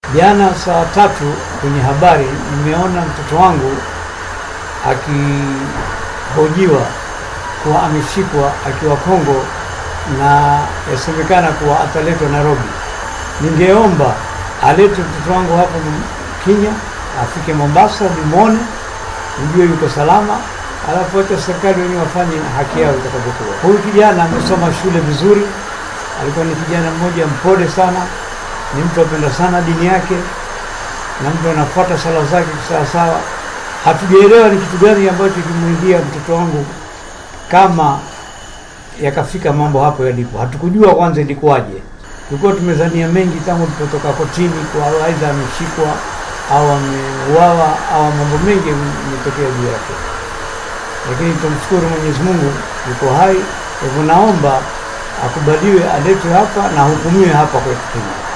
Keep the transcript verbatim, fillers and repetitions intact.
Jana saa tatu kwenye habari nimeona mtoto wangu akihojiwa kuwa ameshikwa akiwa Kongo na yasemekana kuwa ataletwa Nairobi. Ningeomba alete mtoto wangu hapa Kenya, afike Mombasa nimwone, nijue yuko salama, alafu hata serikali wenyewe wafanye haki yao itakapokuwa. Huyu kijana amesoma shule vizuri, alikuwa ni kijana mmoja mpole sana, ni mtu apenda sana dini yake na mtu anafuata sala zake sawa sawa. Hatujaelewa ni kitu gani ambacho kimuingia mtoto wangu kama yakafika mambo hapo yalipo. Hatukujua kwanza ilikuwaje. Tulikuwa tumezania mengi tangu tulipotoka kotini kwa aidha ameshikwa au ameuawa au mambo mengi yametokea juu yake. Lakini tumshukuru Mwenyezi Mungu yuko hai. Hivyo naomba akubaliwe, aletwe hapa na hukumiwe hapa kwetu Kenya.